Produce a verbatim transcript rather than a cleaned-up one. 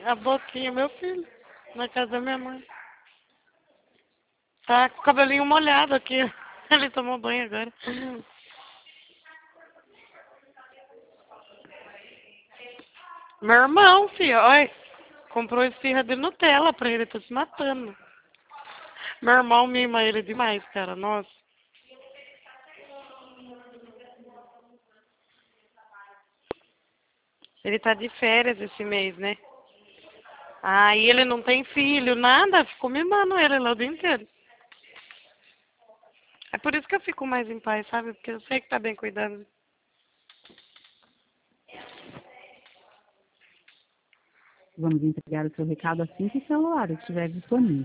A boquinha, meu filho, na casa da minha mãe. Tá com o cabelinho molhado aqui. Ele tomou banho agora. Meu irmão, filho, olha, comprou esfirra de Nutella pra ele, tá se matando. Meu irmão mima ele demais, cara, nossa. Ele tá de férias esse mês, né? Aí ele não tem filho, nada, ficou mimando ele lá o dia inteiro. É por isso que eu fico mais em paz, sabe? Porque eu sei que tá bem cuidando. Vamos entregar o seu recado assim que o celular estiver disponível.